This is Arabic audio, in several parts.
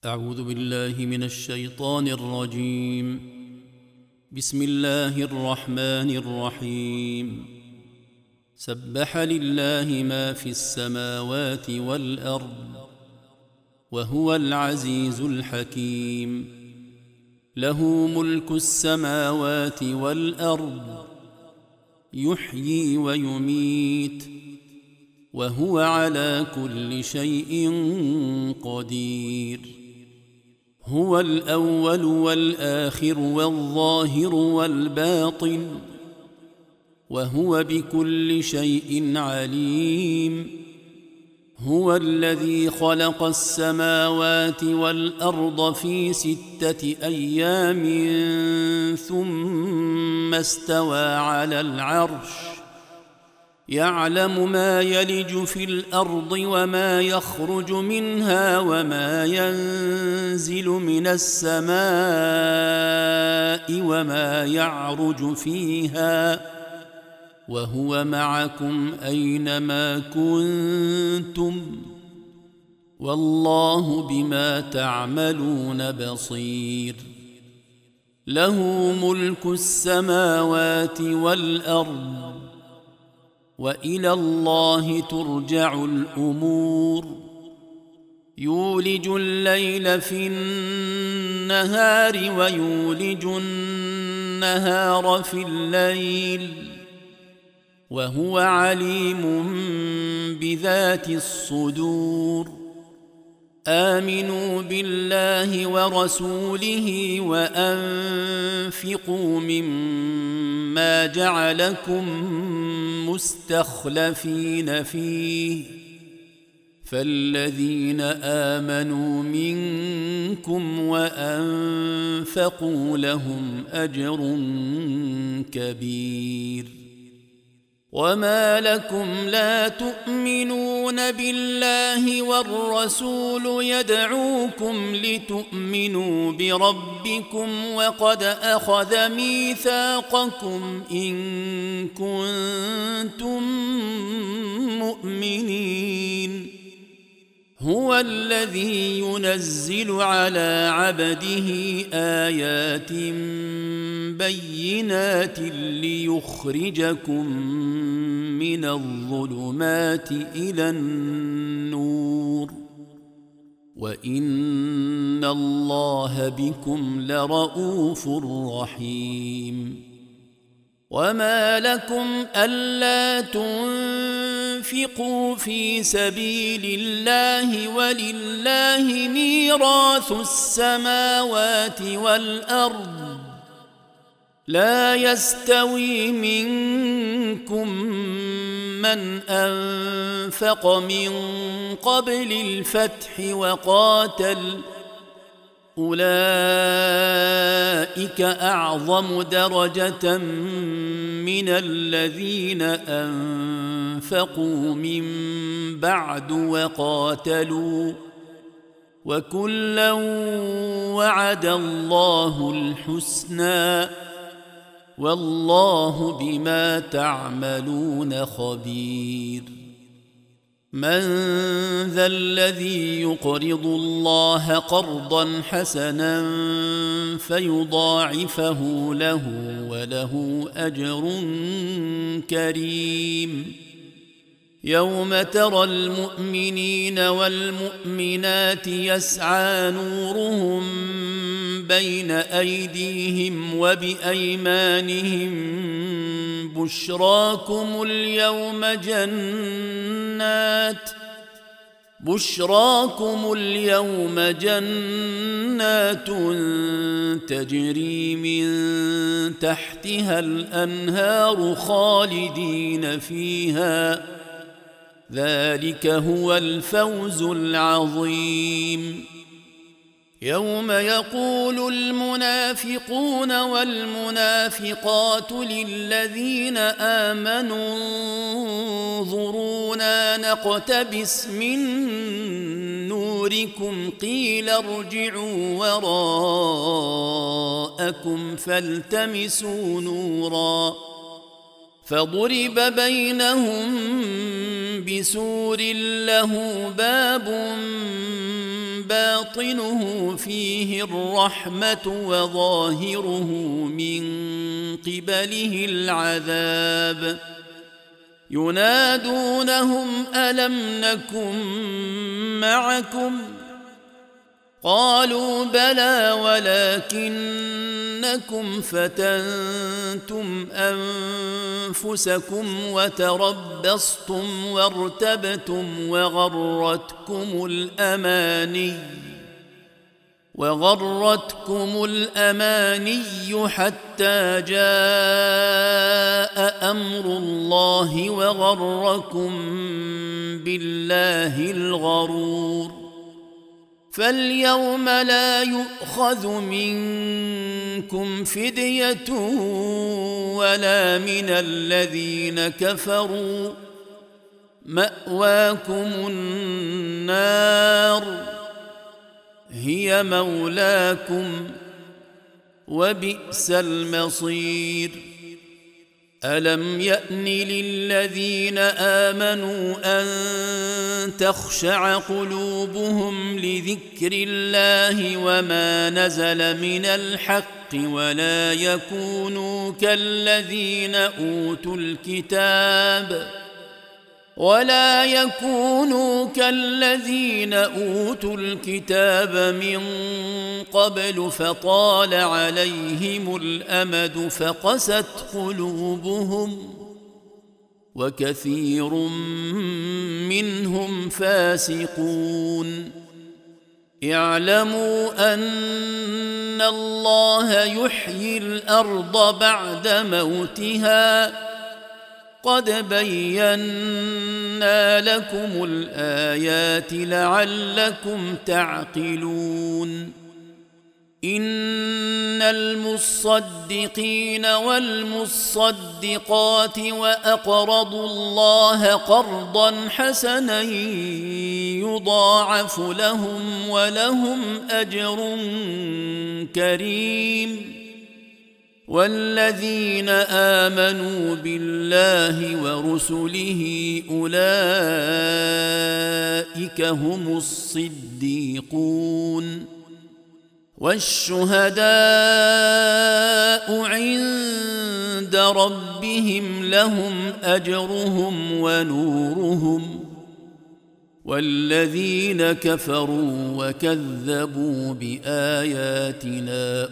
أعوذ بالله من الشيطان الرجيم. بسم الله الرحمن الرحيم. سبح لله ما في السماوات والأرض وهو العزيز الحكيم. له ملك السماوات والأرض يحيي ويميت وهو على كل شيء قدير. هو الأول والآخر والظاهر والباطن وهو بكل شيء عليم. هو الذي خلق السماوات والأرض في 6 أيام ثم استوى على العرش يعلم ما يلج في الأرض وما يخرج منها وما ينزل من السماء وما يعرج فيها وهو معكم أينما كنتم والله بما تعملون بصير. له ملك السماوات والأرض وإلى الله ترجع الأمور. يولج الليل في النهار ويولج النهار في الليل وهو عليم بذات الصدور. آمنوا بالله ورسوله وأنفقوا مما جعلكم مستخلفين فيه فالذين آمنوا منكم وأنفقوا لهم أجر كبير. وما لكم لا تؤمنون بالله والرسول يدعوكم لتؤمنوا بربكم وقد أخذ ميثاقكم إن كنتم مؤمنين. هو الذي ينزل على عبده آيات بينات ليخرجكم من الظلمات إلى النور وإن الله بكم لرؤوف رحيم. وما لكم ألا تنفقوا في سبيل الله ولله ميراث السماوات والأرض لا يستوي منكم من أنفق من قبل الفتح وقاتل أولئك أعظم درجة من الذين أنفقوا من بعد وقاتلوا وكلا وعد الله الحسنى والله بما تعملون خبير. من ذا الذي يقرض الله قرضا حسنا فيضاعفه له وله أجر كريم. يوم ترى المؤمنين والمؤمنات يسعى نورهم بين أيديهم وبأيمانهم بشراكم اليوم جنات تجري من تحتها الأنهار خالدين فيها ذلك هو الفوز العظيم. يوم يقول المنافقون والمنافقات للذين آمنوا انظرونا نقتبس من نوركم قيل ارجعوا وراءكم فالتمسوا نورا فضرب بينهم بسور له باب باطنه فيه الرحمة وظاهره من قبله العذاب ينادونهم ألم نكن معكم قالوا بلى ولكنكم فتنتم أنفسكم وتربصتم وارتبتم وغرتكم الأماني حتى جاء أمر الله وغركم بالله الغرور فاليوم لا يؤخذ منكم فدية ولا من الذين كفروا مأواكم النار هي مولاكم وبئس المصير ألم يأن للذين آمنوا أن تخشع قلوبهم لذكر الله وما نزل من الحق ولا يكونوا كالذين أوتوا الكتاب من قبل فطال عليهم الأمد فقست قلوبهم وكثير منهم فاسقون اعلموا أن الله يحيي الأرض بعد موتها قد بينا لكم الآيات لعلكم تعقلون إن المصدقين والمصدقات وأقرضوا الله قرضا حسنا يضاعف لهم ولهم أجر كريم والذين آمنوا بالله ورسله أولئك هم الصديقون والشهداء عند ربهم لهم أجرهم ونورهم والذين كفروا وكذبوا بآياتنا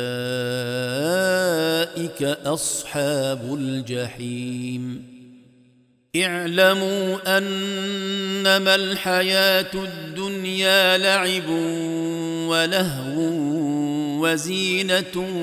أولئك أصحاب الجحيم اعلموا أنما الحياة الدنيا لعب ولهو وزينة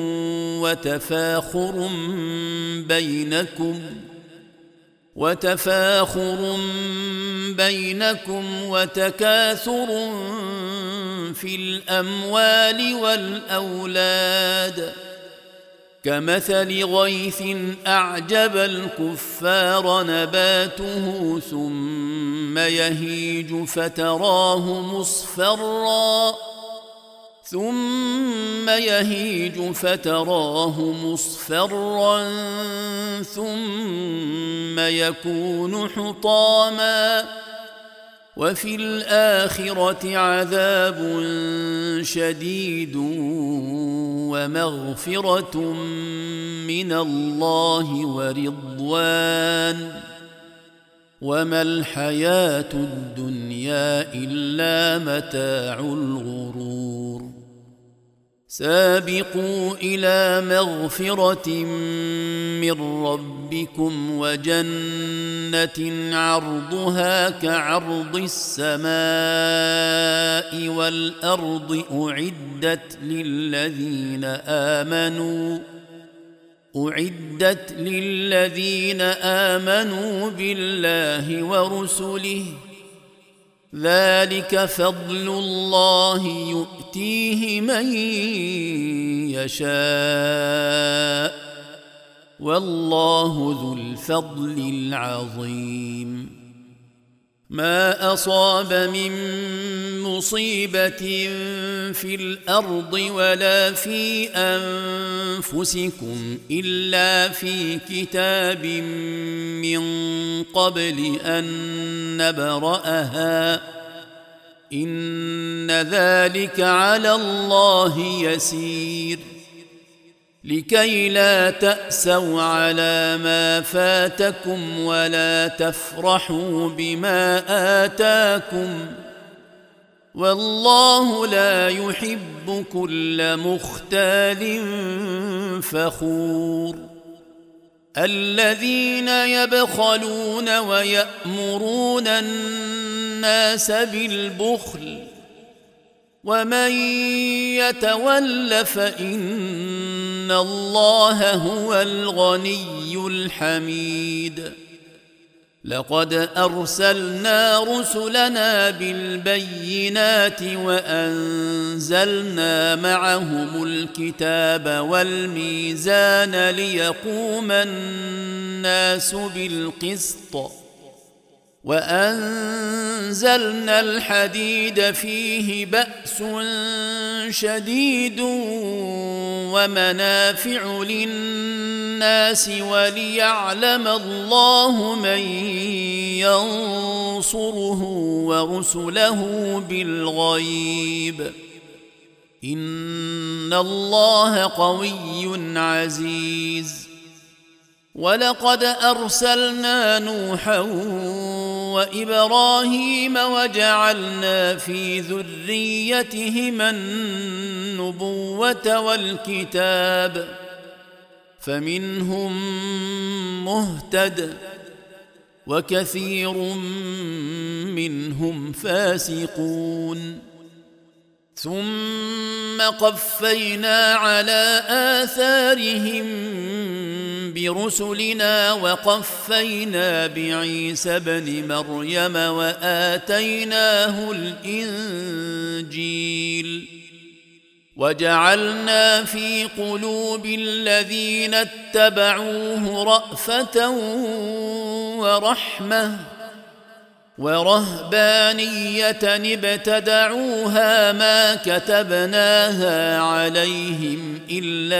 وتفاخر بينكم وتكاثر في الأموال والأولاد كمثل غيث أعجب الكفار نباته ثم يهيج فتراه مصفرا ثم يكون حطاما وفي الآخرة عذاب شديد ومغفرة من الله ورضوان وما الحياة الدنيا إلا متاع الغرور سابقوا إلى مغفرة من ربكم وجنة عرضها كعرض السماء والأرض أعدت للذين آمنوا بالله ورسله ذلك فضل الله يؤتيه من يشاء والله ذو الفضل العظيم ما أصاب من مصيبة في الأرض ولا في أنفسكم إلا في كتاب من قبل أن نبرأها إن ذلك على الله يسير لكي لا تأسوا على ما فاتكم ولا تفرحوا بما آتاكم والله لا يحب كل مختال فخور الذين يبخلون ويأمرون الناس بالبخل ومن يتول فإن الله هو الغني الحميد لقد أرسلنا رسلنا بالبينات وأنزلنا معهم الكتاب والميزان ليقوم الناس بالقسط وأنزلنا الحديد فيه بأس شديد ومنافع للناس وليعلم الله من ينصره ورسله بالغيب إن الله قوي عزيز ولقد أرسلنا نوحا وإبراهيم وجعلنا في ذريتهما النبوة والكتاب فمنهم مهتد وكثير منهم فاسقون ثم قفينا على آثارهم برسلنا وقفينا بعيسى ابن مريم وآتيناه الإنجيل وجعلنا في قلوب الذين اتبعوه رأفة ورحمة ورهبانية ابتدعوها ما كتبناها عليهم إلا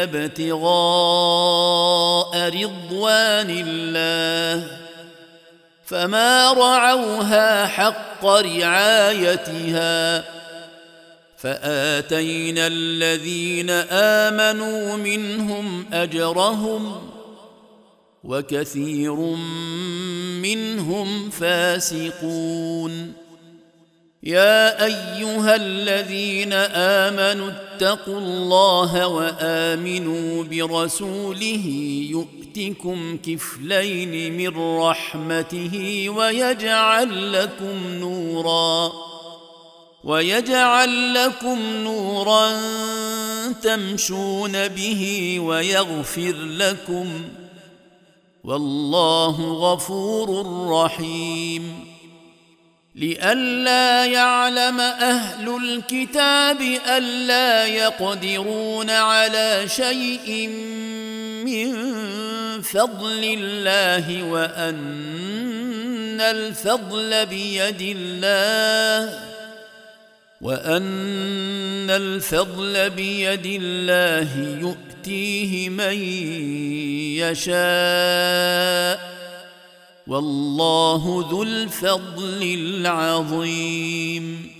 ابتغاء رضوان الله فما رعوها حق رعايتها فآتينا الذين آمنوا منهم أجرهم وكثير منهم فاسقون يا أيها الذين آمنوا اتقوا الله وآمنوا برسوله يؤتكم كفلين من رحمته ويجعل لكم نورا تمشون به ويغفر لكم والله غفور رحيم لئلا يعلم أهل الكتاب ألا يقدرون على شيء من فضل الله وأن الفضل بيد الله يؤتيه من يشاء والله ذو الفضل العظيم